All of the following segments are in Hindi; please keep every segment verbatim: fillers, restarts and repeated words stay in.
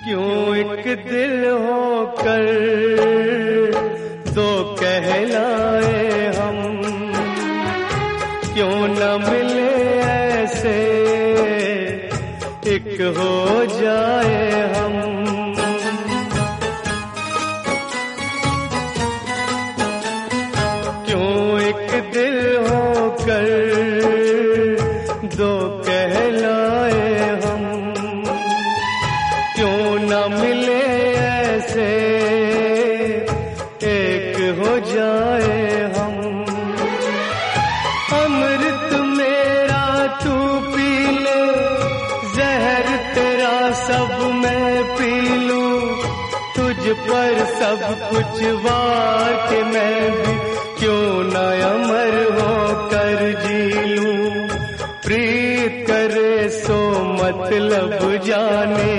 क्यों एक दिल होकर दो कहलाए हम, क्यों न मिले ऐसे एक हो जाए हम। क्यों एक दिल होकर दो कहलाए हम, क्यों न मिले ऐसे एक हो जाए हम। अमृत मेरा तू पी ले, जहर तेरा सब मैं पी लूं, तुझ पर सब कुछ वार के मैं भी क्यों न अमर होकर जी लूं। प्रीत करे सो मतलब जाने,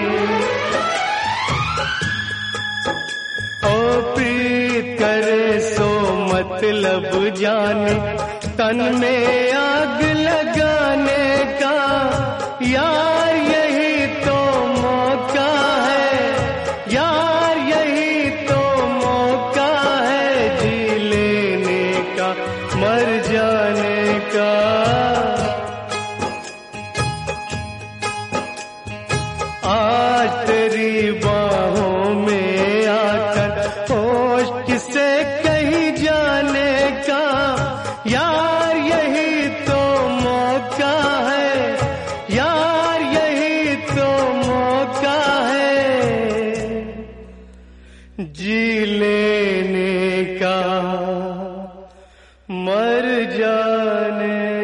ओ प्रीत करे सो मतलब जाने, तन में आग लगाने का यार यही तो मौका है, यार यही तो मौका है जी लेने का मर जाने का। आज तेरी बाहों में आकर होश किसे कहीं जाने का, यार यही तो मौका है, यार यही तो मौका है जी लेने का मर जाने